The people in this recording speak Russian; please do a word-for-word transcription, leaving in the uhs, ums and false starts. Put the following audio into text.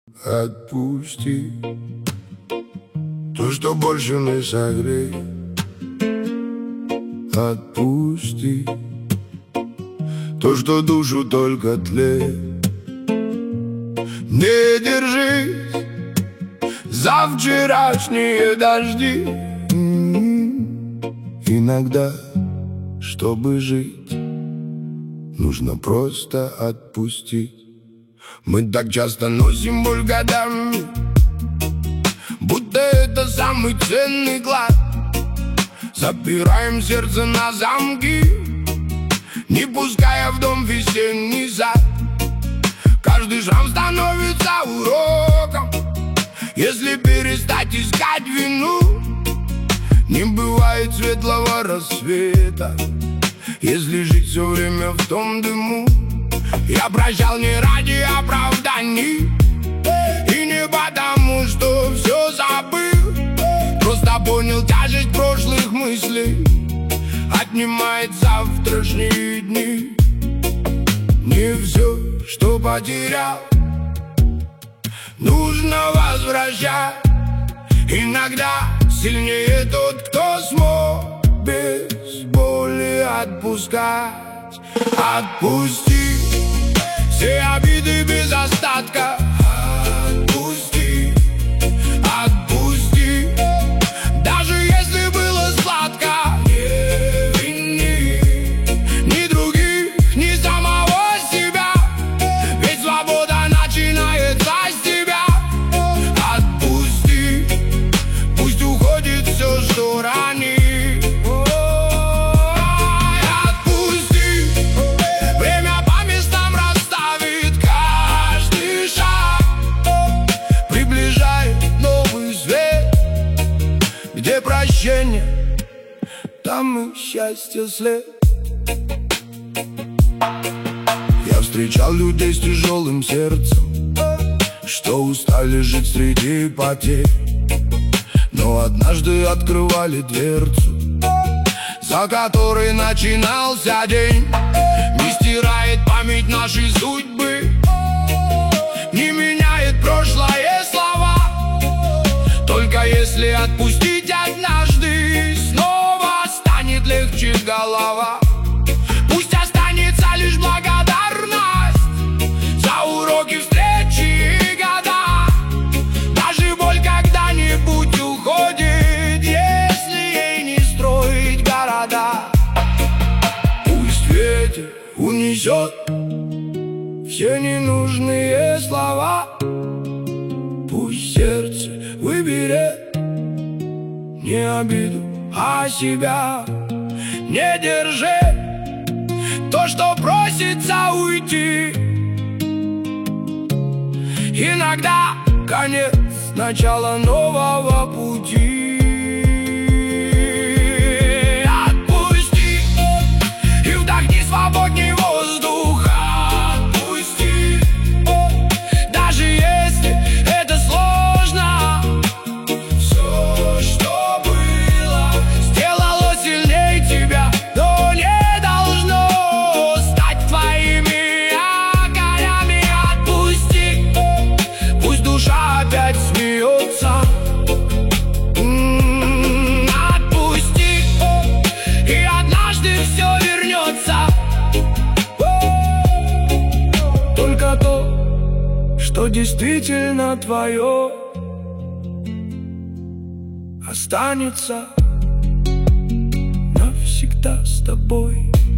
Отпусти то, что больше не согреет. Отпусти то, что душу только тлеет. Не держись за вчерашние дожди. Иногда, чтобы жить, нужно просто отпустить. Мы так часто носим боль годами, будто это самый ценный клад. Запираем сердце на замки, не пуская в дом весенний сад. Каждый шрам становится уроком, если перестать искать вину. Не бывает светлого рассвета, если жить все время в том дыму. Я прощал не ради оправданий и не потому, что все забыл. Просто понял, тяжесть прошлых мыслей отнимает завтрашние дни. Не все, что потерял, нужно возвращать. Иногда сильнее тот, кто смог без боли отпускать. Отпусти все обиды без остатка. Отпусти, отпусти, даже если было сладко. Не вини ни других, ни самого себя, ведь свобода начинается с тебя. Отпусти, пусть уходит все, что ранит. Где прощение, там и счастье след. Я встречал людей с тяжелым сердцем, что устали жить среди потерь, но однажды открывали дверцу, за которой начинался день. Не стирает память нашей судьбы, не меняет прошлое слова. Только если отпустить однажды, снова станет легче голова. Пусть останется лишь благодарность за уроки, встречи и года. Даже боль когда-нибудь уходит, если ей не строить города. Пусть ветер унесет все ненужные слова, пусть сердце выберет не обиду, а себя. Не держи то, что просится уйти. Иногда конец начала нового пути. Отпусти и вдохни свободней воздух. Отпусти, даже если это сложно. Все, что было, сделало сильней тебя, но не должно стать твоими огнями. Отпусти, пусть душа опять смеется. М-м-м, отпусти, и однажды все вернется. Только то, что действительно твое, останется навсегда с тобой.